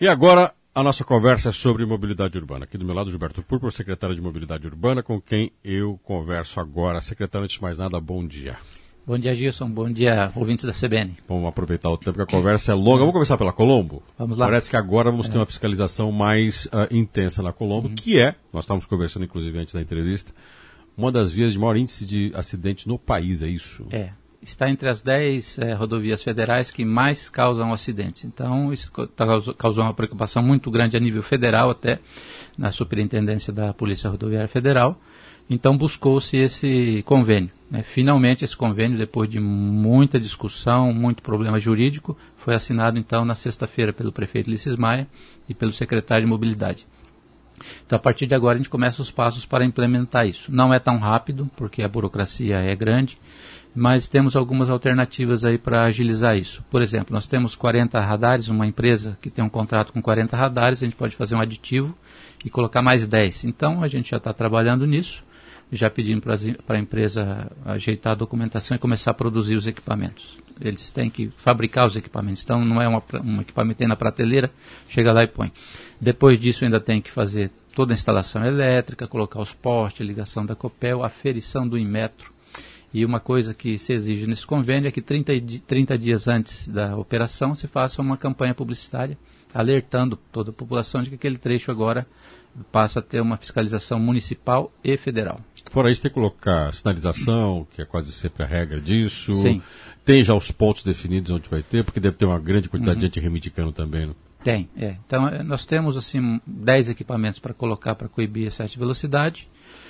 E agora a nossa conversa é sobre mobilidade urbana. Aqui do meu lado, Gilberto Púrpura, secretário de Mobilidade Urbana, com quem eu converso agora. Secretário, antes de mais nada, bom dia. Bom dia, Gilson. Bom dia, ouvintes da CBN. Vamos aproveitar o tempo que a conversa é longa. Vamos começar pela Colombo? Vamos lá. Parece que agora vamos ter uma fiscalização mais intensa na Colombo, que é, nós estávamos conversando inclusive antes da entrevista, uma das vias de maior índice de acidentes no país, é isso? Está entre as 10 rodovias federais que mais causam acidentes. Então, isso causou uma preocupação muito grande a nível federal, até na Superintendência da Polícia Rodoviária Federal. Então, buscou-se esse convênio. Finalmente, esse convênio, depois de muita discussão, muito problema jurídico, foi assinado, então, na sexta-feira pelo prefeito Ulisses Maia e pelo secretário de Mobilidade. Então, a partir de agora, a gente começa os passos para implementar isso. Não é tão rápido, porque a burocracia é grande, mas temos algumas alternativas aí para agilizar isso. Por exemplo, nós temos 40 radares, uma empresa que tem um contrato com 40 radares, a gente pode fazer um aditivo e colocar mais 10. Então, a gente já está trabalhando nisso, já pedindo para a empresa ajeitar a documentação e começar a produzir os equipamentos. Eles têm que fabricar os equipamentos, então não é um equipamento que tem na prateleira, chega lá e põe. Depois disso ainda tem que fazer toda a instalação elétrica, colocar os postes, ligação da Copel, aferição do Inmetro. E uma coisa que se exige nesse convênio é que 30 dias antes da operação se faça uma campanha publicitária alertando toda a população de que aquele trecho agora passa a ter uma fiscalização municipal e federal. Fora isso, tem que colocar sinalização, que é quase sempre a regra disso. Sim. Tem já os pontos definidos onde vai ter, porque deve ter uma grande quantidade de gente reivindicando também, né? Tem. Então, nós temos assim 10 equipamentos para colocar para coibir excesso de velocidade.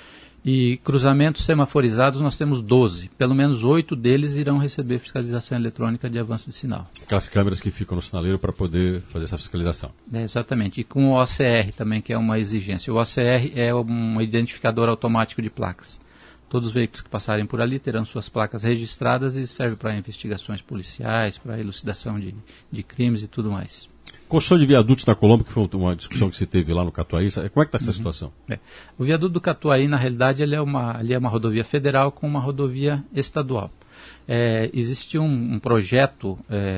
E cruzamentos semaforizados nós temos 12. Pelo menos 8 deles irão receber fiscalização eletrônica de avanço de sinal. Aquelas câmeras que ficam no sinaleiro para poder fazer essa fiscalização. Exatamente. E com o OCR também, que é uma exigência. O OCR é um identificador automático de placas. Todos os veículos que passarem por ali terão suas placas registradas e serve para investigações policiais, para elucidação de crimes e tudo mais. Construção de viadutos na Colombo, que foi uma discussão que se teve lá no Catuaí, como é que está essa situação? O viaduto do Catuaí, na realidade, ele é uma rodovia federal com uma rodovia estadual. Existe um projeto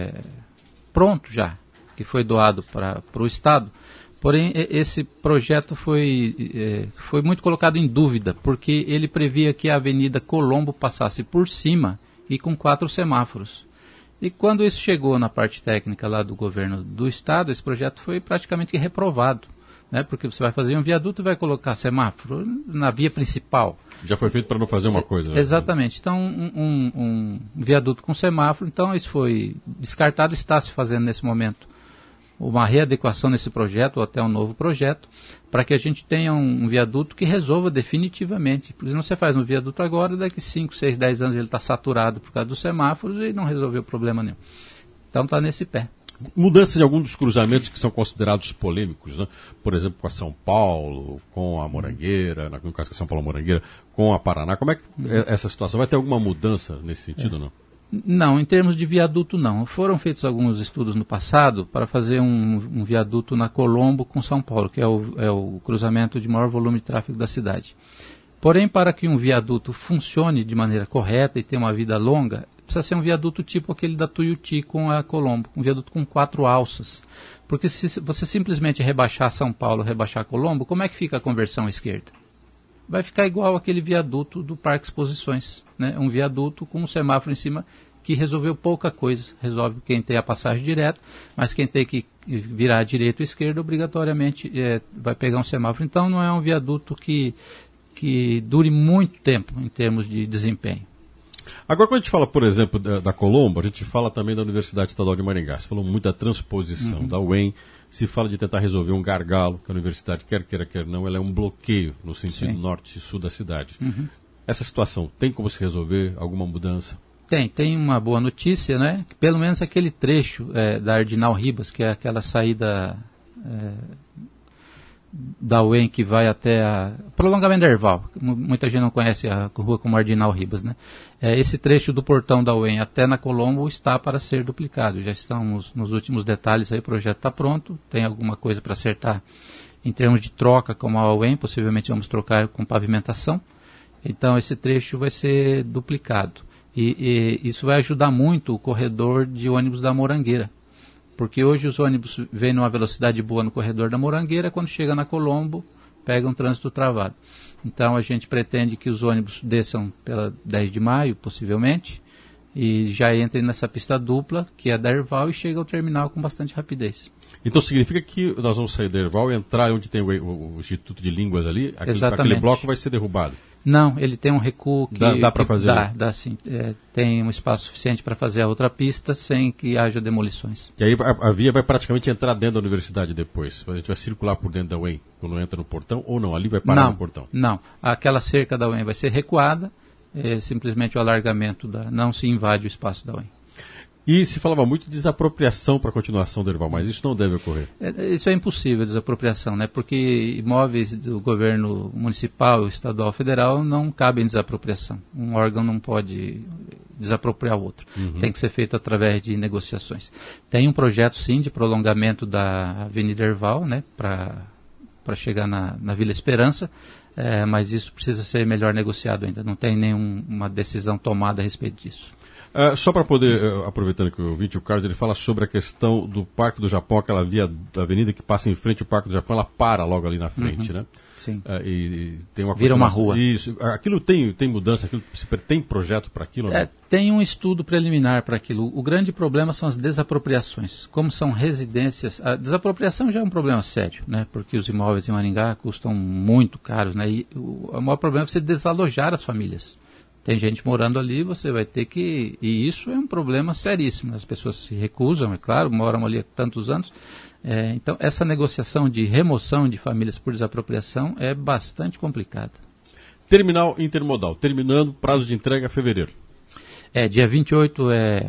pronto já, que foi doado para o Estado, porém esse projeto foi muito colocado em dúvida, porque ele previa que a Avenida Colombo passasse por cima e com 4 semáforos. E quando isso chegou na parte técnica lá do governo do estado, esse projeto foi praticamente reprovado, né? Porque você vai fazer um viaduto e vai colocar semáforo na via principal. Já foi feito para não fazer uma coisa. Né? Exatamente. Então, um viaduto com semáforo, então isso foi descartado, está se fazendo nesse momento uma readequação nesse projeto, ou até um novo projeto, para que a gente tenha um viaduto que resolva definitivamente. Por exemplo, você faz um viaduto agora, daqui 5, 6, 10 anos ele está saturado por causa dos semáforos e não resolveu problema nenhum. Então está nesse pé. Mudanças em alguns dos cruzamentos que são considerados polêmicos, né? Por exemplo, com a São Paulo, com a Morangueira, no caso da São Paulo Morangueira, com a Paraná. Como é que é essa situação? Vai ter alguma mudança nesse sentido ou não? Não, em termos de viaduto não. Foram feitos alguns estudos no passado para fazer um viaduto na Colombo com São Paulo, que é o cruzamento de maior volume de tráfego da cidade. Porém, para que um viaduto funcione de maneira correta e tenha uma vida longa, precisa ser um viaduto tipo aquele da Tuiuti com a Colombo, um viaduto com 4 alças. Porque se você simplesmente rebaixar São Paulo, rebaixar Colombo, como é que fica a conversão à esquerda? Vai ficar igual aquele viaduto do Parque Exposições, né? Um viaduto com um semáforo em cima que resolveu pouca coisa. Resolve quem tem a passagem direta, mas quem tem que virar à direita ou esquerda, obrigatoriamente vai pegar um semáforo. Então não é um viaduto que dure muito tempo em termos de desempenho. Agora, quando a gente fala, por exemplo, da Colombo, a gente fala também da Universidade Estadual de Maringá. Você falou muito da transposição da UEM. Se fala de tentar resolver um gargalo, que a universidade, quer queira, quer não, ela é um bloqueio no sentido norte e sul da cidade. Essa situação tem como se resolver? Alguma mudança? Tem uma boa notícia, né? Que pelo menos aquele trecho da Ardinal Ribas, que é aquela saída da UEM que vai até a prolongamento da Erval. Muita gente não conhece a rua como Ardinal Ribas, né? Esse trecho do portão da UEM até na Colombo está para ser duplicado. Já estamos nos últimos detalhes, aí o projeto está pronto, tem alguma coisa para acertar em termos de troca como a UEM, possivelmente vamos trocar com pavimentação. Então esse trecho vai ser duplicado. E isso vai ajudar muito o corredor de ônibus da Morangueira, Porque hoje os ônibus vêm numa velocidade boa no corredor da Morangueira, quando chega na Colombo, pega um trânsito travado. Então a gente pretende que os ônibus desçam pela 10 de maio, possivelmente, e já entrem nessa pista dupla, que é da Herval, e chega ao terminal com bastante rapidez. Então significa que nós vamos sair da Herval e entrar onde tem o Instituto de Línguas ali? Aquele bloco vai ser derrubado? Não, ele tem um recuo que... Dá para fazer? Dá sim. Tem um espaço suficiente para fazer a outra pista sem que haja demolições. E aí a via vai praticamente entrar dentro da universidade depois? A gente vai circular por dentro da UEM quando entra no portão ou não? Ali vai parar no portão? Não, aquela cerca da UEM vai ser recuada, simplesmente o alargamento, não se invade o espaço da UEM. E se falava muito de desapropriação para a continuação do Herval, mas isso não deve ocorrer. Isso é impossível, desapropriação, né? Porque imóveis do governo municipal, estadual, federal não cabem desapropriação. Um órgão não pode desapropriar o outro. Tem que ser feito através de negociações. Tem um projeto, sim, de prolongamento da Avenida Herval, né? Para chegar na Vila Esperança, mas isso precisa ser melhor negociado ainda. Não tem nenhuma decisão tomada a respeito disso. Só para poder, aproveitando que eu vi o Carlos, ele fala sobre a questão do Parque do Japão, aquela via da avenida que passa em frente ao Parque do Japão, ela para logo ali na frente, né? Sim. E tem uma vira uma rua. Isso. Aquilo tem mudança, tem projeto para aquilo? Não? Tem um estudo preliminar para aquilo. O grande problema são as desapropriações. Como são residências, a desapropriação já é um problema sério, né? Porque os imóveis em Maringá custam muito caros, né? E o maior problema é você desalojar as famílias. Tem gente morando ali, você vai ter que... E isso é um problema seríssimo. As pessoas se recusam, é claro, moram ali há tantos anos. Então, essa negociação de remoção de famílias por desapropriação é bastante complicada. Terminal intermodal, terminando, prazo de entrega fevereiro. Dia 28 é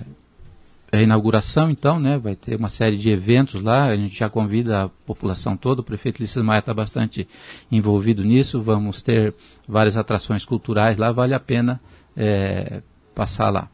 a inauguração, então, né? Vai ter uma série de eventos lá, a gente já convida a população toda, o prefeito Ulisses Maia está bastante envolvido nisso, vamos ter várias atrações culturais lá, vale a pena passar lá.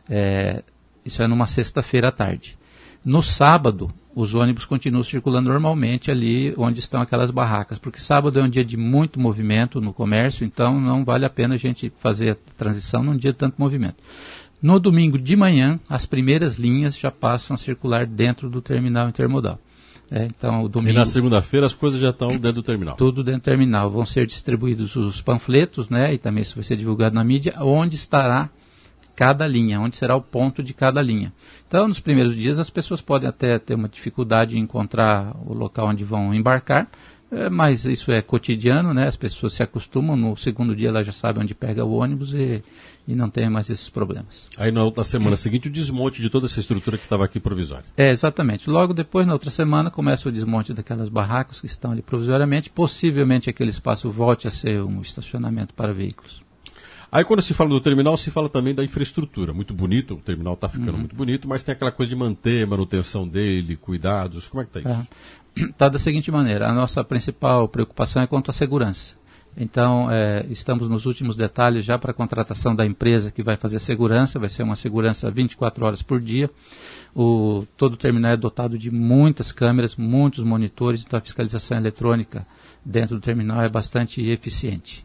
Isso é numa sexta-feira à tarde. No sábado, os ônibus continuam circulando normalmente ali onde estão aquelas barracas, porque sábado é um dia de muito movimento no comércio, então não vale a pena a gente fazer a transição num dia de tanto movimento. No domingo de manhã, as primeiras linhas já passam a circular dentro do terminal intermodal. Então, o domingo, e na segunda-feira as coisas já estão dentro do terminal? Tudo dentro do terminal. Vão ser distribuídos os panfletos, né, e também isso vai ser divulgado na mídia, onde estará cada linha, onde será o ponto de cada linha. Então, nos primeiros dias, as pessoas podem até ter uma dificuldade em encontrar o local onde vão embarcar, mas isso é cotidiano, né? As pessoas se acostumam, no segundo dia elas já sabem onde pega o ônibus e não tem mais esses problemas. Aí na semana seguinte o desmonte de toda essa estrutura que estava aqui provisória. Exatamente. Logo depois, na outra semana, começa o desmonte daquelas barracas que estão ali provisoriamente. Possivelmente aquele espaço volte a ser um estacionamento para veículos. Aí quando se fala do terminal, se fala também da infraestrutura. Muito bonito, o terminal está ficando muito bonito, mas tem aquela coisa de manter a manutenção dele, cuidados. Como é que está isso? Está da seguinte maneira, a nossa principal preocupação é quanto à segurança. Então, estamos nos últimos detalhes já para a contratação da empresa que vai fazer a segurança, vai ser uma segurança 24 horas por dia. Todo o terminal é dotado de muitas câmeras, muitos monitores, então a fiscalização eletrônica dentro do terminal é bastante eficiente.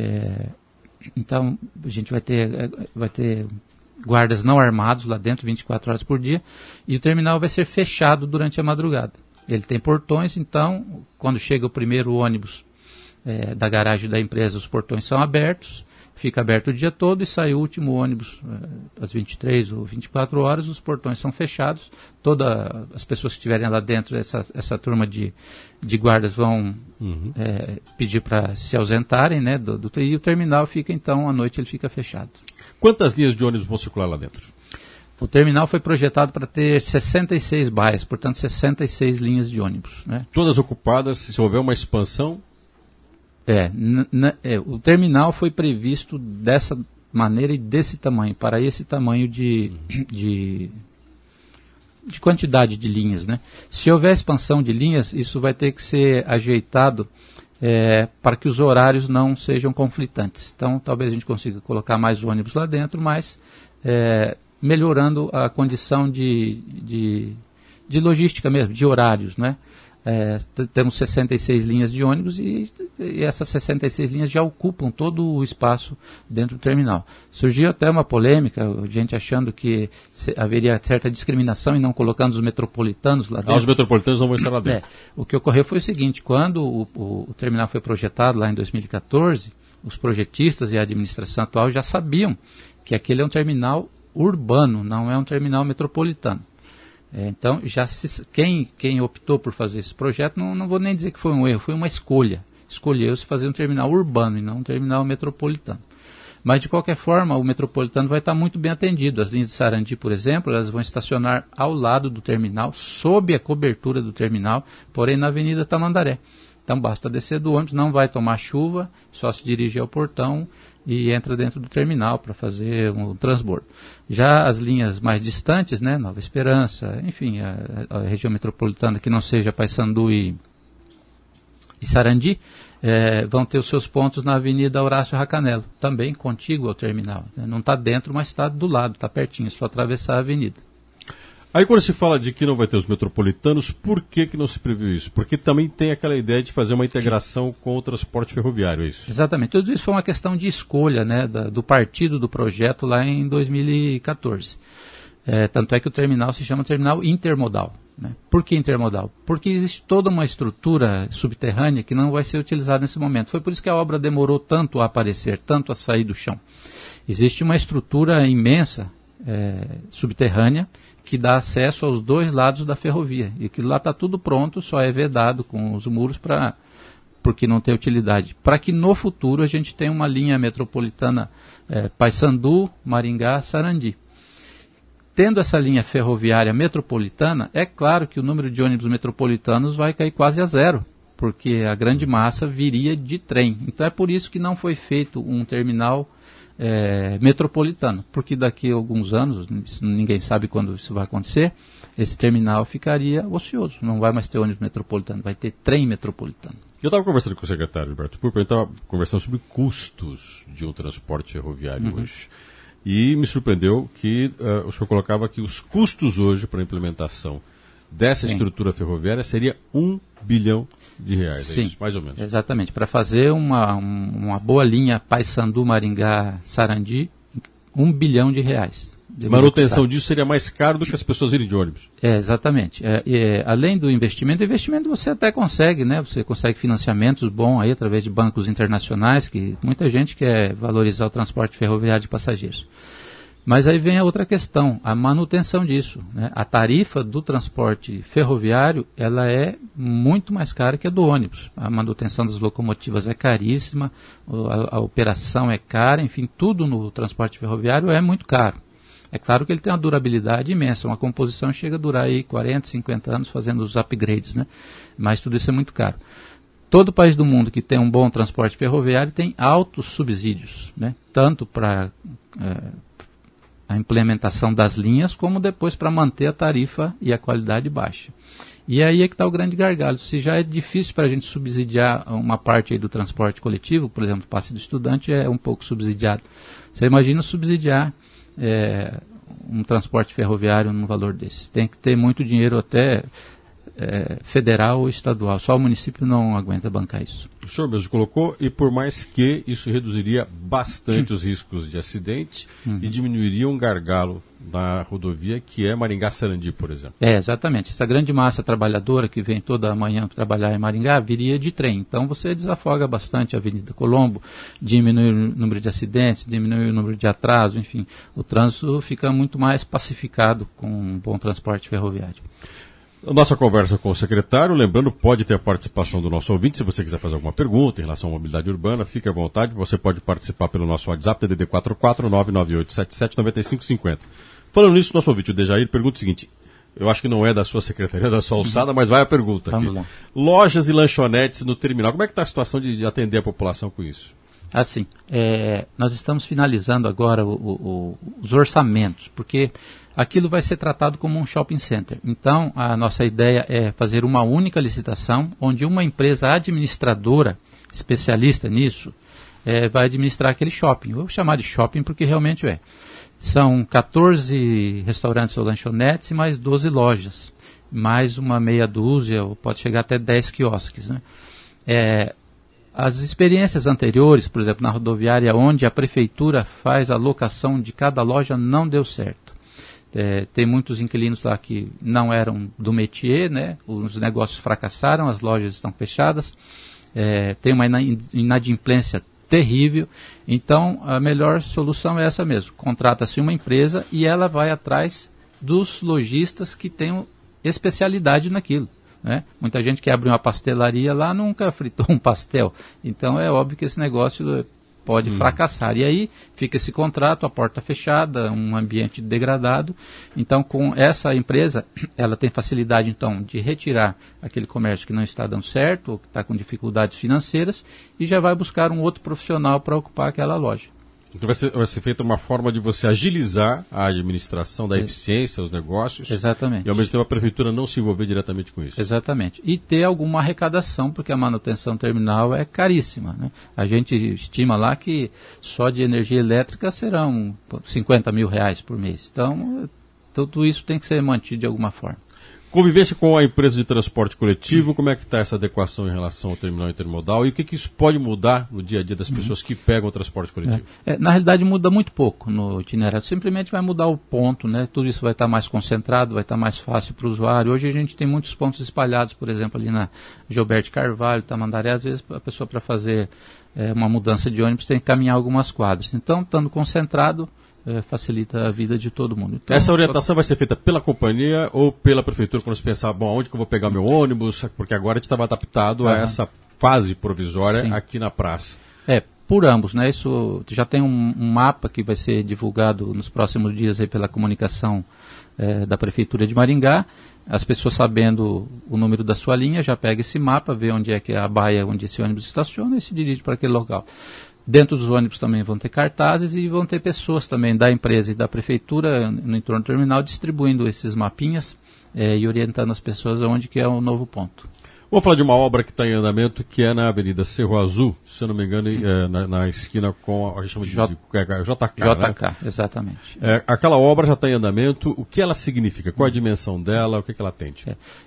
Então, a gente vai ter guardas não armados lá dentro 24 horas por dia e o terminal vai ser fechado durante a madrugada. Ele tem portões, então, quando chega o primeiro ônibus da garagem da empresa, os portões são abertos, fica aberto o dia todo e sai o último ônibus às 23 ou 24 horas, os portões são fechados, todas as pessoas que estiverem lá dentro, essa turma de guardas vão pedir para se ausentarem, né, e o terminal fica, então, à noite ele fica fechado. Quantas linhas de ônibus vão circular lá dentro? O terminal foi projetado para ter 66 baias, portanto 66 linhas de ônibus. Né? Todas ocupadas, se houver uma expansão? O terminal foi previsto dessa maneira e desse tamanho, para esse tamanho de quantidade de linhas. Né? Se houver expansão de linhas, isso vai ter que ser ajeitado para que os horários não sejam conflitantes. Então talvez a gente consiga colocar mais ônibus lá dentro, mas... melhorando a condição de logística mesmo, de horários, né? temos 66 linhas de ônibus e essas 66 linhas já ocupam todo o espaço dentro do terminal. Surgiu até uma polêmica, gente achando que haveria certa discriminação em não colocando os metropolitanos lá dentro. Os metropolitanos não vão estar lá dentro. O que ocorreu foi o seguinte, quando o terminal foi projetado lá em 2014, os projetistas e a administração atual já sabiam que aquele é um terminal urbano, não é um terminal metropolitano. Então, quem optou por fazer esse projeto, não vou nem dizer que foi um erro, foi uma escolha. Escolheu-se fazer um terminal urbano e não um terminal metropolitano. Mas, de qualquer forma, o metropolitano vai estar muito bem atendido. As linhas de Sarandi, por exemplo, elas vão estacionar ao lado do terminal, sob a cobertura do terminal, porém na Avenida Tamandaré. Então, basta descer do ônibus, não vai tomar chuva, só se dirigir ao portão e entra dentro do terminal para fazer um transbordo. Já as linhas mais distantes, né, Nova Esperança, enfim, a região metropolitana que não seja Paissandu e Sarandi, vão ter os seus pontos na Avenida Horácio Racanello, também contígua ao terminal. Não está dentro, mas está do lado, está pertinho, é só atravessar a avenida. Aí quando se fala de que não vai ter os metropolitanos, por que não se previu isso? Porque também tem aquela ideia de fazer uma integração com o transporte ferroviário, é isso? Exatamente. Tudo isso foi uma questão de escolha, né, do partido do projeto lá em 2014. Tanto é que o terminal se chama terminal intermodal. Né? Por que intermodal? Porque existe toda uma estrutura subterrânea que não vai ser utilizada nesse momento. Foi por isso que a obra demorou tanto a aparecer, tanto a sair do chão. Existe uma estrutura imensa, subterrânea, que dá acesso aos dois lados da ferrovia. E aquilo lá está tudo pronto, só é vedado com os muros porque não tem utilidade. Para que no futuro a gente tenha uma linha metropolitana Paissandu, Maringá, Sarandi. Tendo essa linha ferroviária metropolitana, é claro que o número de ônibus metropolitanos vai cair quase a zero, porque a grande massa viria de trem. Então é por isso que não foi feito um terminal metropolitano, porque daqui a alguns anos, ninguém sabe quando isso vai acontecer, esse terminal ficaria ocioso, não vai mais ter ônibus metropolitano, vai ter trem metropolitano. Eu estava conversando com o secretário Gilberto Purper, a gente estava conversando sobre custos de um transporte ferroviário hoje, e me surpreendeu que o senhor colocava que os custos hoje para a implementação dessa estrutura ferroviária seria R$1 bilhão, Sim, é isso, mais ou menos. Exatamente. Para fazer uma boa linha Paissandu, Maringá, Sarandi, R$1 bilhão. Manutenção disso seria mais caro do que as pessoas irem de ônibus. Exatamente. Além do investimento você até consegue, né? Você consegue financiamentos bons aí através de bancos internacionais, que muita gente quer valorizar o transporte ferroviário de passageiros. Mas aí vem a outra questão, a manutenção disso. Né? A tarifa do transporte ferroviário, ela é muito mais cara que a do ônibus. A manutenção das locomotivas é caríssima, a operação é cara, enfim, tudo no transporte ferroviário é muito caro. É claro que ele tem uma durabilidade imensa, uma composição chega a durar aí 40, 50 anos fazendo os upgrades, né? Mas tudo isso é muito caro. Todo país do mundo que tem um bom transporte ferroviário tem altos subsídios, né? Tanto para a implementação das linhas, como depois para manter a tarifa e a qualidade baixa. E aí é que está o grande gargalo. Se já é difícil para a gente subsidiar uma parte aí do transporte coletivo, por exemplo, o passe do estudante é um pouco subsidiado. Você imagina subsidiar um transporte ferroviário num valor desse. Tem que ter muito dinheiro até federal ou estadual. Só o município não aguenta bancar isso. O senhor mesmo colocou, e por mais que isso reduziria bastante os riscos de acidente e diminuiria um gargalo na rodovia que é Maringá-Sarandi, por exemplo. Exatamente. Essa grande massa trabalhadora que vem toda manhã trabalhar em Maringá viria de trem. Então você desafoga bastante a Avenida Colombo, diminui o número de acidentes, diminui o número de atrasos, enfim. O trânsito fica muito mais pacificado com um bom transporte ferroviário. Nossa conversa com o secretário, lembrando, pode ter a participação do nosso ouvinte, se você quiser fazer alguma pergunta em relação à mobilidade urbana, fique à vontade, você pode participar pelo nosso WhatsApp, DDD 44998779550. Falando nisso, nosso ouvinte, o Dejair, pergunta o seguinte, eu acho que não é da sua secretaria, da sua alçada, mas vai a pergunta aqui. Vamos lá. Lojas e lanchonetes no terminal, como é que está a situação de atender a população com isso? Assim, nós estamos finalizando agora os orçamentos, porque aquilo vai ser tratado como um shopping center. Então, a nossa ideia é fazer uma única licitação, onde uma empresa administradora, especialista nisso, vai administrar aquele shopping. Vou chamar de shopping porque realmente é. São 14 restaurantes ou lanchonetes e mais 12 lojas. mais uma meia dúzia, ou pode chegar até 10 quiosques, né? As experiências anteriores, por exemplo, na rodoviária, onde a prefeitura faz a locação de cada loja, não deu certo. Tem muitos inquilinos lá que não eram do métier, né? Os negócios fracassaram, as lojas estão fechadas, tem uma inadimplência terrível. Então, a melhor solução é essa mesmo. Contrata-se uma empresa e ela vai atrás dos lojistas que tenham especialidade naquilo, né? Muita gente que abre uma pastelaria lá nunca fritou um pastel. Então, é óbvio que esse negócio pode fracassar. E aí fica esse contrato, a porta fechada, um ambiente degradado. Então, com essa empresa, ela tem facilidade, então, de retirar aquele comércio que não está dando certo, ou que está com dificuldades financeiras, e já vai buscar um outro profissional para ocupar aquela loja. Então vai ser feita uma forma de você agilizar a administração da eficiência, os negócios. Exatamente. E ao mesmo tempo a prefeitura não se envolver diretamente com isso. Exatamente. E ter alguma arrecadação, porque a manutenção terminal é caríssima, né? A gente estima lá que só de energia elétrica serão 50 mil reais por mês. Então, tudo isso tem que ser mantido de alguma forma. Convivência com a empresa de transporte coletivo, como é que está essa adequação em relação ao terminal intermodal e o que isso pode mudar no dia a dia das pessoas que pegam o transporte coletivo? Na realidade muda muito pouco no itinerário, simplesmente vai mudar o ponto, né? Tudo isso vai estar mais concentrado, vai estar mais fácil para o usuário. Hoje a gente tem muitos pontos espalhados, por exemplo, ali na Gilberto Carvalho, Tamandaré, às vezes a pessoa para fazer uma mudança de ônibus tem que caminhar algumas quadras. Então, estando concentrado, facilita a vida de todo mundo. Então, essa orientação vai ser feita pela companhia ou pela prefeitura, quando você pensar, bom, onde que eu vou pegar meu ônibus? Porque agora a gente estava adaptado a essa fase provisória aqui na praça. Por ambos, né? Isso já tem um mapa que vai ser divulgado nos próximos dias aí pela comunicação da Prefeitura de Maringá. As pessoas sabendo o número da sua linha, já pega esse mapa, vê onde é que é a baia onde esse ônibus estaciona e se dirige para aquele local. Dentro dos ônibus também vão ter cartazes e vão ter pessoas também da empresa e da prefeitura no entorno do terminal distribuindo esses mapinhas e orientando as pessoas aonde que é o novo ponto. Vamos falar de uma obra que está em andamento, que é na Avenida Cerro Azul, se eu não me engano, na esquina com a gente chama de JK. JK, né? Exatamente. Aquela obra já está em andamento, o que ela significa? Qual a dimensão dela? O que ela atende?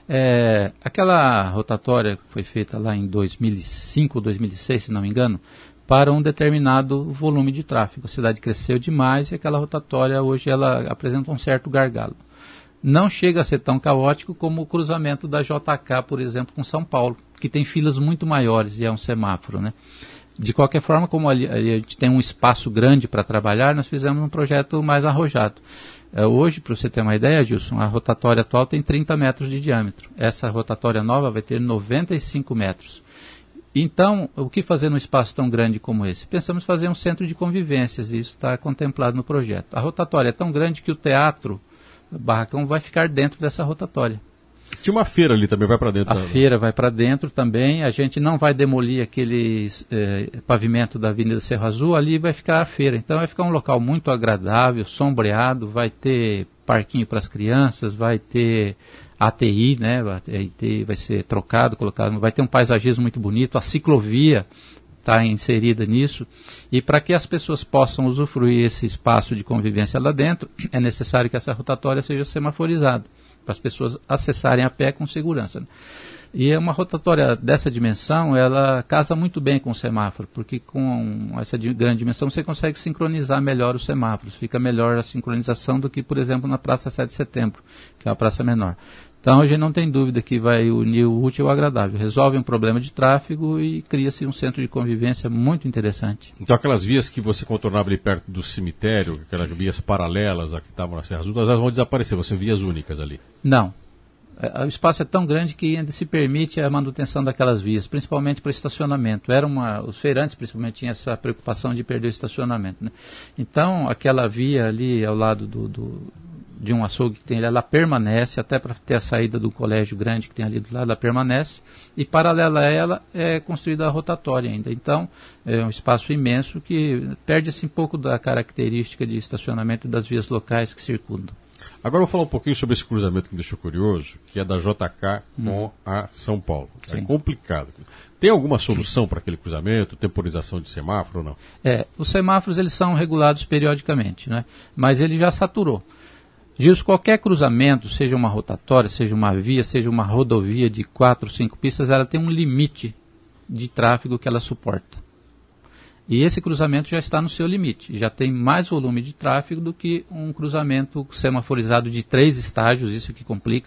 Aquela rotatória que foi feita lá em 2005, 2006, se não me engano, para um determinado volume de tráfego. A cidade cresceu demais e aquela rotatória hoje ela apresenta um certo gargalo. Não chega a ser tão caótico como o cruzamento da JK, por exemplo, com São Paulo, que tem filas muito maiores e é um semáforo, né? De qualquer forma, como ali a gente tem um espaço grande para trabalhar, nós fizemos um projeto mais arrojado. Hoje, para você ter uma ideia, Gilson, a rotatória atual tem 30 metros de diâmetro. Essa rotatória nova vai ter 95 metros. Então, o que fazer num espaço tão grande como esse? Pensamos em fazer um centro de convivências, e isso está contemplado no projeto. A rotatória é tão grande que o teatro, o barracão, vai ficar dentro dessa rotatória. Tinha uma feira ali também, vai para dentro. A feira vai para dentro também, a gente não vai demolir aquele pavimento da Avenida Cerro Azul, ali vai ficar a feira. Então vai ficar um local muito agradável, sombreado, vai ter parquinho para as crianças, vai ter ATI, né? A ATI vai ser trocado, colocado, vai ter um paisagismo muito bonito, a ciclovia está inserida nisso, e para que as pessoas possam usufruir esse espaço de convivência lá dentro, é necessário que essa rotatória seja semaforizada, para as pessoas acessarem a pé com segurança. E uma rotatória dessa dimensão, ela casa muito bem com o semáforo, porque com essa grande dimensão você consegue sincronizar melhor os semáforos, fica melhor a sincronização do que, por exemplo, na Praça 7 de Setembro, que é uma praça menor. Então, a gente não tem dúvida que vai unir o útil ao agradável. Resolve um problema de tráfego e cria-se um centro de convivência muito interessante. Então, aquelas vias que você contornava ali perto do cemitério, aquelas vias paralelas que estavam na Serra Azul, elas vão desaparecer, vão ser vias únicas ali? Não. O espaço é tão grande que ainda se permite a manutenção daquelas vias, principalmente para estacionamento. Os feirantes, principalmente, tinham essa preocupação de perder o estacionamento, né? Então, aquela via ali ao lado de um açougue que tem ali, ela permanece, até para ter a saída do colégio grande que tem ali do lado, ela permanece, e paralela a ela é construída a rotatória ainda. Então, é um espaço imenso que perde-se um pouco da característica de estacionamento das vias locais que circundam. Agora eu vou falar um pouquinho sobre esse cruzamento que me deixou curioso, que é da JK com a São Paulo. Sim. É complicado. Tem alguma solução para aquele cruzamento, temporização de semáforo ou não? Os semáforos eles são regulados periodicamente, né? Mas ele já saturou. Gilson, qualquer cruzamento, seja uma rotatória, seja uma via, seja uma rodovia de 4, 5 pistas, ela tem um limite de tráfego que ela suporta. E esse cruzamento já está no seu limite, já tem mais volume de tráfego do que um cruzamento semaforizado de 3 estágios, isso que complica.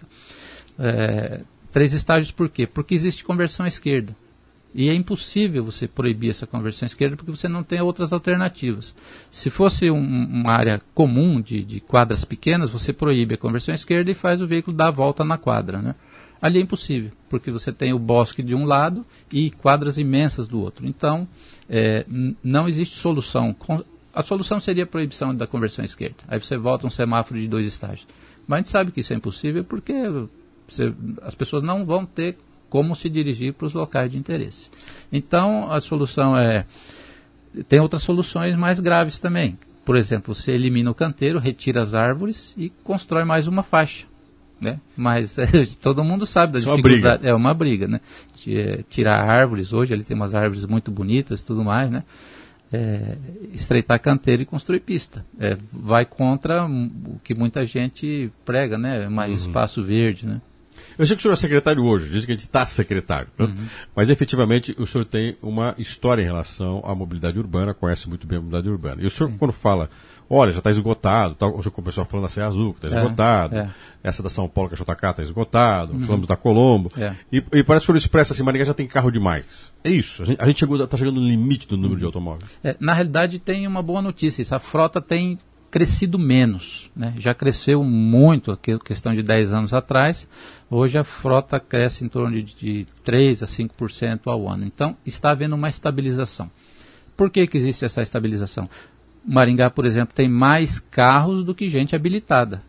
3 estágios por quê? Porque existe conversão à esquerda. E é impossível você proibir essa conversão à esquerda porque você não tem outras alternativas. Se fosse uma área comum de quadras pequenas, você proíbe a conversão à esquerda e faz o veículo dar a volta na quadra, né? Ali é impossível, porque você tem o bosque de um lado e quadras imensas do outro. Então, não existe solução. A solução seria a proibição da conversão à esquerda. Aí você volta um semáforo de 2 estágios. Mas a gente sabe que isso é impossível porque as pessoas não vão ter como se dirigir para os locais de interesse. Então, a solução tem outras soluções mais graves também. Por exemplo, você elimina o canteiro, retira as árvores e constrói mais uma faixa. Né? Mas todo mundo sabe da dificuldade. É uma briga, né? Tirar árvores, hoje ele tem umas árvores muito bonitas e tudo mais, né? Estreitar canteiro e construir pista. Vai contra o que muita gente prega, né? Mais espaço verde, né? Eu sei que o senhor é secretário hoje, diz que a gente está secretário, né? Mas efetivamente o senhor tem uma história em relação à mobilidade urbana, conhece muito bem a mobilidade urbana. E o senhor, quando fala, olha, já está esgotado, o senhor começou falando da Serra Azul, que está esgotado, essa da São Paulo, que é a JK, está esgotado, falamos da Colombo, e parece que o senhor expressa assim, Maringá já tem carro demais. É isso, a gente está chegando no limite do número de automóveis. Na realidade tem uma boa notícia, a frota tem crescido menos, né? Já cresceu muito, questão de 10 anos atrás, hoje a frota cresce em torno de 3 a 5% ao ano, então está havendo uma estabilização. Por que existe essa estabilização? Maringá, por exemplo, tem mais carros do que gente habilitada.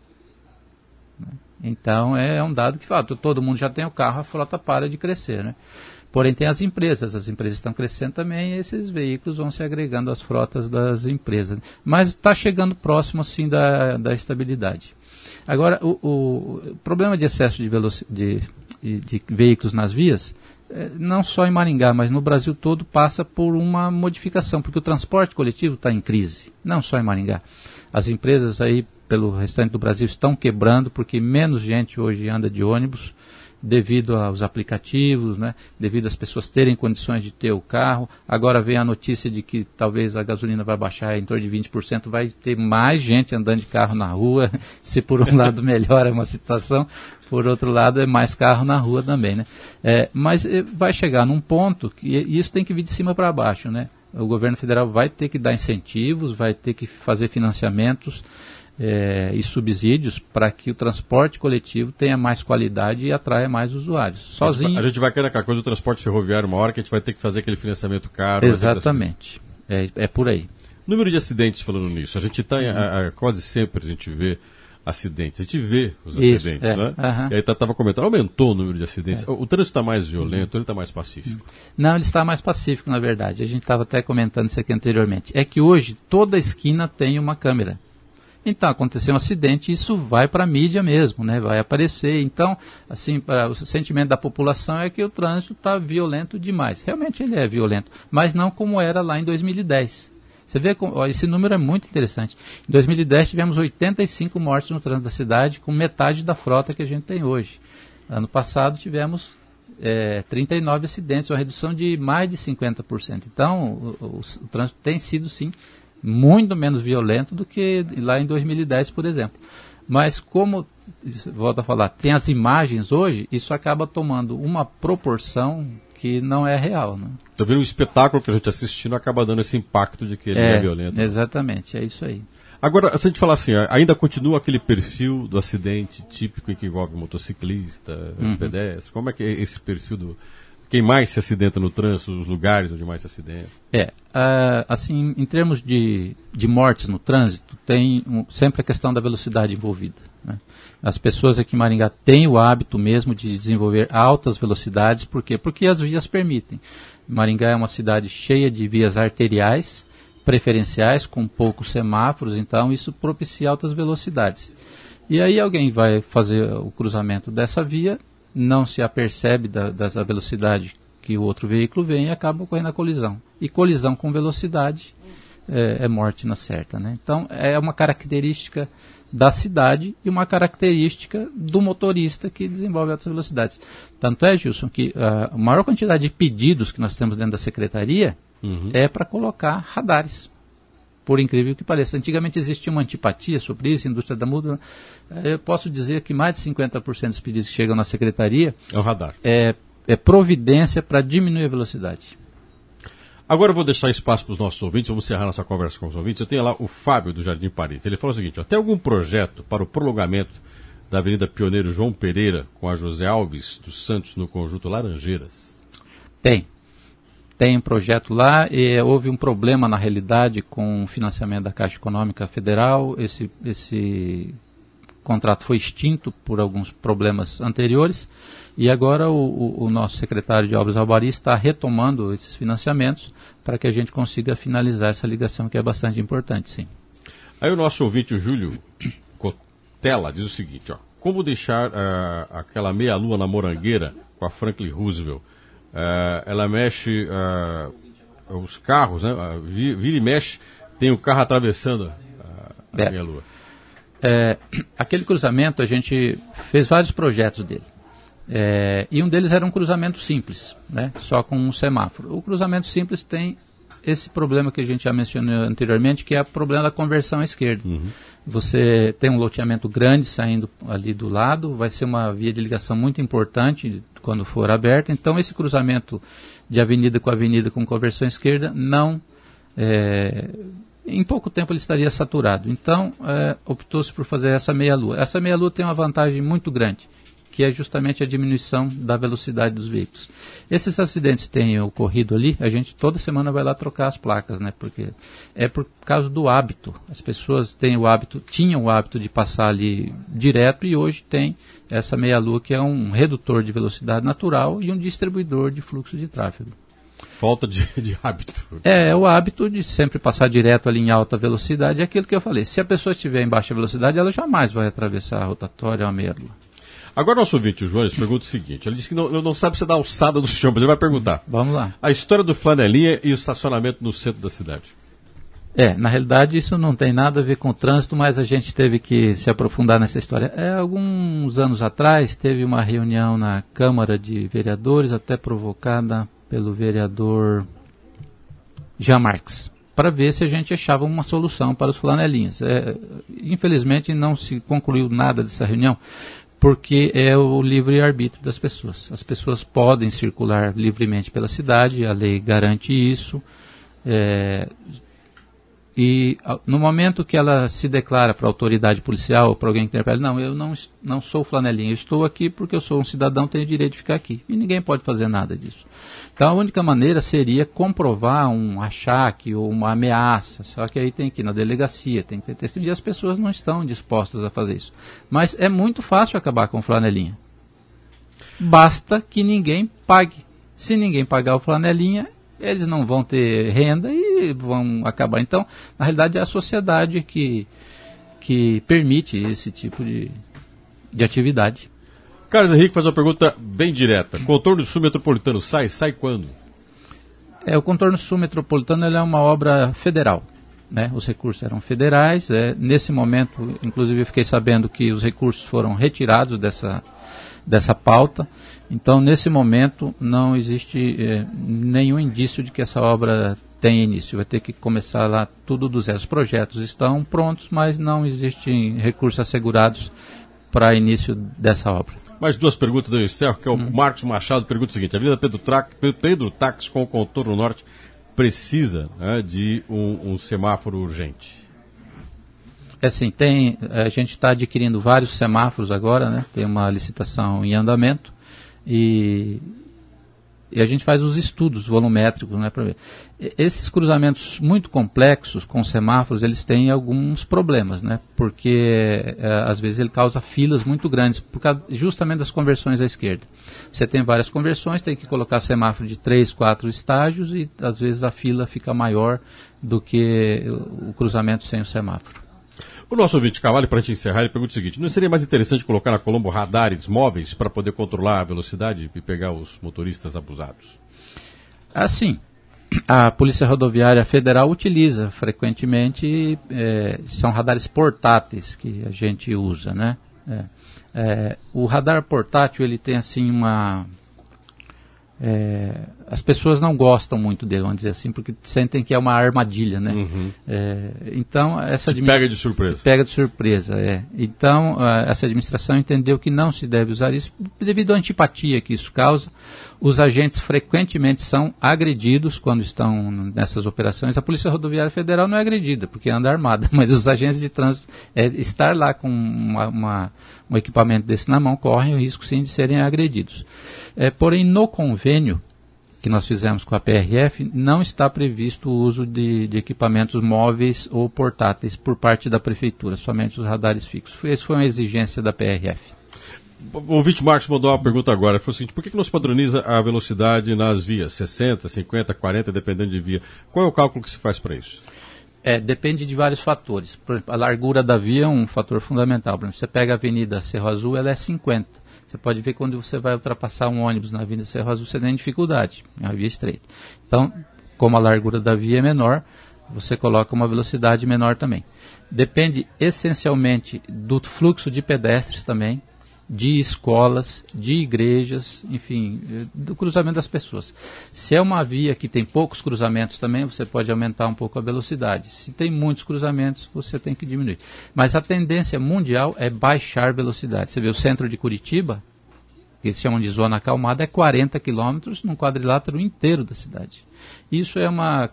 Então é um dado que fala, todo mundo já tem o carro, a frota para de crescer, né? Porém tem as empresas estão crescendo também e esses veículos vão se agregando às frotas das empresas. Mas está chegando próximo assim da estabilidade. Agora, o problema de excesso de veículos nas vias, não só em Maringá, mas no Brasil todo, passa por uma modificação, porque o transporte coletivo está em crise, não só em Maringá. As empresas aí pelo restante do Brasil estão quebrando, porque menos gente hoje anda de ônibus, devido aos aplicativos, né? Devido às pessoas terem condições de ter o carro. Agora vem a notícia de que talvez a gasolina vai baixar em torno de 20%, vai ter mais gente andando de carro na rua. Se por um lado melhora uma situação, por outro lado é mais carro na rua também, né? Mas vai chegar num ponto que isso tem que vir de cima para baixo, né? O governo federal vai ter que dar incentivos, vai ter que fazer financiamentos e subsídios para que o transporte coletivo tenha mais qualidade e atraia mais usuários. Sozinho. A gente vai cair naquela coisa do transporte ferroviário, uma hora que a gente vai ter que fazer aquele financiamento caro. Exatamente. É por aí. Número de acidentes, falando nisso. A gente está quase sempre, a gente vê acidentes. A gente vê os acidentes, né? E aí estava comentando, aumentou o número de acidentes. O trânsito está mais violento, ele está mais pacífico? Não, ele está mais pacífico, na verdade. A gente estava até comentando isso aqui anteriormente. É que hoje toda esquina tem uma câmera. Então, aconteceu um acidente, isso vai para a mídia mesmo, né? Vai aparecer. Então, assim, o sentimento da população é que o trânsito está violento demais. Realmente ele é violento, mas não como era lá em 2010. Você vê, esse número é muito interessante. Em 2010 tivemos 85 mortes no trânsito da cidade, com metade da frota que a gente tem hoje. Ano passado tivemos 39 acidentes, uma redução de mais de 50%. Então, o trânsito tem sido, sim, muito menos violento do que lá em 2010, por exemplo. Mas como, volto a falar, tem as imagens hoje, isso acaba tomando uma proporção que não é real. Né? Então, vendo um espetáculo que a gente assistindo acaba dando esse impacto de que ele é violento. Exatamente, é isso aí. Agora, se a gente falar assim, ainda continua aquele perfil do acidente típico em que envolve motociclista, pedestre, como é que é esse perfil do... Quem mais se acidenta no trânsito, os lugares onde mais se acidenta? Assim, em termos de mortes no trânsito, tem sempre a questão da velocidade envolvida. Né? As pessoas aqui em Maringá têm o hábito mesmo de desenvolver altas velocidades, por quê? Porque as vias permitem. Maringá é uma cidade cheia de vias arteriais, preferenciais, com poucos semáforos, então isso propicia altas velocidades. E aí alguém vai fazer o cruzamento dessa via, não se apercebe da velocidade que o outro veículo vem e acaba ocorrendo a colisão. E colisão com velocidade é morte na certa. Né? Então, é uma característica da cidade e uma característica do motorista que desenvolve altas velocidades. Tanto é, Gilson, que a maior quantidade de pedidos que nós temos dentro da secretaria é para colocar radares. Por incrível que pareça. Antigamente existia uma antipatia sobre isso, a indústria da muda. Eu posso dizer que mais de 50% dos pedidos que chegam na secretaria é o radar. É providência para diminuir a velocidade. Agora eu vou deixar espaço para os nossos ouvintes, vamos encerrar nossa conversa com os ouvintes. Eu tenho lá o Fábio do Jardim Paris. Ele falou o seguinte: tem algum projeto para o prolongamento da Avenida Pioneiro João Pereira com a José Alves dos Santos no conjunto Laranjeiras? Tem um projeto lá e houve um problema na realidade com o financiamento da Caixa Econômica Federal. Esse contrato foi extinto por alguns problemas anteriores e agora o nosso secretário de Obras Albari está retomando esses financiamentos para que a gente consiga finalizar essa ligação, que é bastante importante, sim. Aí o nosso ouvinte, o Júlio Cotella, diz o seguinte: como deixar aquela meia-lua na Morangueira com a Franklin Roosevelt? Ela mexe os carros, né? Vira e mexe, tem o carro atravessando a meia-lua. Aquele cruzamento, a gente fez vários projetos dele. E um deles era um cruzamento simples, né? Só com um semáforo. O cruzamento simples tem esse problema que a gente já mencionou anteriormente, que é o problema da conversão à esquerda. Você tem um loteamento grande saindo ali do lado, vai ser uma via de ligação muito importante quando for aberta. Então, esse cruzamento de avenida com conversão à esquerda, em pouco tempo ele estaria saturado. Então, optou-se por fazer essa meia-lua. Essa meia-lua tem uma vantagem muito grande, que é justamente a diminuição da velocidade dos veículos. Esses acidentes têm ocorrido ali, a gente toda semana vai lá trocar as placas, né? Porque é por causa do hábito. As pessoas tinham o hábito de passar ali direto e hoje tem essa meia-lua, que é um redutor de velocidade natural e um distribuidor de fluxo de tráfego. Falta de hábito. O hábito de sempre passar direto ali em alta velocidade, é aquilo que eu falei. Se a pessoa estiver em baixa velocidade, ela jamais vai atravessar a rotatória ou a meia-lua. Agora nosso ouvinte, o Jones, pergunta o seguinte: ele disse que não sabe se é da alçada do chão, mas ele vai perguntar. Vamos lá. A história do flanelinha e o estacionamento no centro da cidade. Na realidade isso não tem nada a ver com o trânsito, mas a gente teve que se aprofundar nessa história. Alguns anos atrás teve uma reunião na Câmara de Vereadores, até provocada pelo vereador Jean Marques, para ver se a gente achava uma solução para os flanelinhas. Infelizmente não se concluiu nada dessa reunião, porque é o livre-arbítrio das pessoas. As pessoas podem circular livremente pela cidade, a lei garante isso, e no momento que ela se declara para a autoridade policial ou para alguém que interpela, eu não sou flanelinha, eu estou aqui porque eu sou um cidadão, tenho direito de ficar aqui. E ninguém pode fazer nada disso. Então a única maneira seria comprovar um achaque ou uma ameaça, só que aí tem que ir na delegacia, tem que ter testemunho, e as pessoas não estão dispostas a fazer isso. Mas é muito fácil acabar com o flanelinha. Basta que ninguém pague. Se ninguém pagar o flanelinha, eles não vão ter renda e vão acabar. Então, na realidade, é a sociedade que permite esse tipo de atividade. Carlos Henrique faz uma pergunta bem direta. Contorno Sul Metropolitano sai quando? O Contorno Sul Metropolitano é uma obra federal, né? Os recursos eram federais. Nesse momento, inclusive, eu fiquei sabendo que os recursos foram retirados dessa pauta. Então, nesse momento, não existe nenhum indício de que essa obra tenha início. Vai ter que começar lá tudo do zero. Os projetos estão prontos, mas não existem recursos assegurados para início dessa obra. Mais duas perguntas do encerro, que é o Marcos Machado pergunta o seguinte: a Avenida Pedro Taques com o contorno norte precisa de um semáforo urgente? Sim, a gente está adquirindo vários semáforos agora, né? Tem uma licitação em andamento e a gente faz os estudos volumétricos, né, para ver. Esses cruzamentos muito complexos com semáforos, eles têm alguns problemas, né, porque às vezes ele causa filas muito grandes, por causa justamente das conversões à esquerda. Você tem várias conversões, tem que colocar semáforo de 3, 4 estágios e às vezes a fila fica maior do que o cruzamento sem o semáforo. O nosso ouvinte Cavalli, para te encerrar, ele pergunta o seguinte: não seria mais interessante colocar na Colombo radares móveis para poder controlar a velocidade e pegar os motoristas abusados? Sim. a Polícia Rodoviária Federal utiliza frequentemente, são radares portáteis que a gente usa, né? O radar portátil, ele tem assim as pessoas não gostam muito dele, vamos dizer assim, porque sentem que é uma armadilha, né? Uhum. Então, essa pega de surpresa. Pega de surpresa, Então, essa administração entendeu que não se deve usar isso devido à antipatia que isso causa. Os agentes frequentemente são agredidos quando estão nessas operações. A Polícia Rodoviária Federal não é agredida, porque anda armada, mas os agentes de trânsito, estar lá com um equipamento desse na mão, correm o risco, sim, de serem agredidos. Porém, no convênio que nós fizemos com a PRF, não está previsto o uso de equipamentos móveis ou portáteis por parte da Prefeitura, somente os radares fixos. Essa foi uma exigência da PRF. O ouvinte Marcos mandou uma pergunta agora. Ele falou o seguinte: por que não se padroniza a velocidade nas vias? 60, 50, 40, dependendo de via. Qual é o cálculo que se faz para isso? Depende de vários fatores. Por exemplo, a largura da via é um fator fundamental. Por exemplo, você pega a Avenida Cerro Azul, ela é 50. Você pode ver quando você vai ultrapassar um ônibus na Avenida Cerro Azul, você tem dificuldade, é uma via estreita. Então, como a largura da via é menor, você coloca uma velocidade menor também. Depende essencialmente do fluxo de pedestres também, de escolas, de igrejas, enfim, do cruzamento das pessoas. Se é uma via que tem poucos cruzamentos também, você pode aumentar um pouco a velocidade. Se tem muitos cruzamentos, você tem que diminuir. Mas a tendência mundial é baixar velocidade. Você vê o centro de Curitiba, que eles chamam de zona acalmada, é 40 km num quadrilátero inteiro da cidade. Isso é uma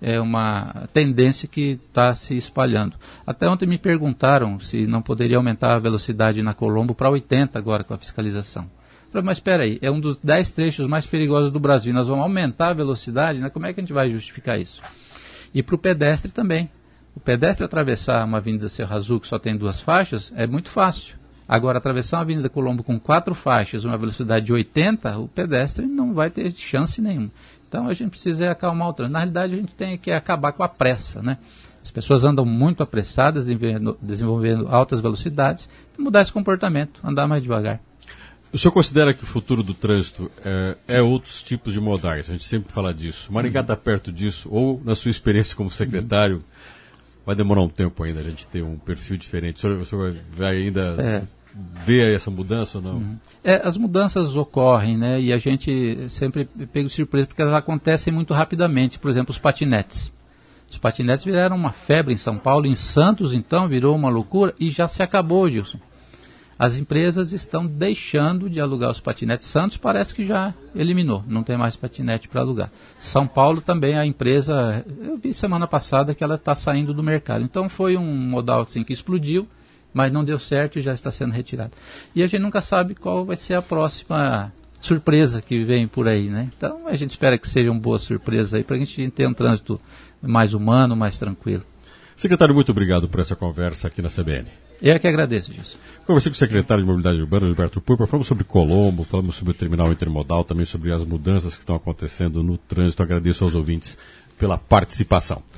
tendência que está se espalhando. Até ontem me perguntaram se não poderia aumentar a velocidade na Colombo para 80 agora com a fiscalização. Falei, mas espera aí, é um dos 10 trechos mais perigosos do Brasil, nós vamos aumentar a velocidade, né? Como é que a gente vai justificar isso? E para o pedestre também. O pedestre atravessar uma Avenida Cerro Azul que só tem 2 faixas é muito fácil. Agora, atravessar uma Avenida Colombo com 4 faixas, uma velocidade de 80, o pedestre não vai ter chance nenhuma. Então a gente precisa acalmar o trânsito. Na realidade, a gente tem que acabar com a pressa, né? As pessoas andam muito apressadas, desenvolvendo altas velocidades, e mudar esse comportamento, andar mais devagar. O senhor considera que o futuro do trânsito é outros tipos de modais? A gente sempre fala disso. Maringá está perto disso, ou na sua experiência como secretário, vai demorar um tempo ainda a gente ter um perfil diferente? O senhor vai ainda ver essa mudança ou não? As mudanças ocorrem, né? E a gente sempre pega surpresa porque elas acontecem muito rapidamente. Por exemplo, os patinetes. Os patinetes viraram uma febre em São Paulo, em Santos, então, virou uma loucura e já se acabou, Gilson. As empresas estão deixando de alugar os patinetes. Santos parece que já eliminou, não tem mais patinete para alugar. São Paulo também, a empresa, eu vi semana passada que ela está saindo do mercado. Então foi um modal assim, que explodiu, mas não deu certo e já está sendo retirado. E a gente nunca sabe qual vai ser a próxima surpresa que vem por aí, né? Então a gente espera que sejam boas surpresas aí para a gente ter um trânsito mais humano, mais tranquilo. Secretário, muito obrigado por essa conversa aqui na CBN. Eu que agradeço, Gilson. Conversei com o secretário de Mobilidade Urbana, Gilberto Purpa, falamos sobre Colombo, falamos sobre o terminal intermodal, também sobre as mudanças que estão acontecendo no trânsito. Agradeço aos ouvintes pela participação.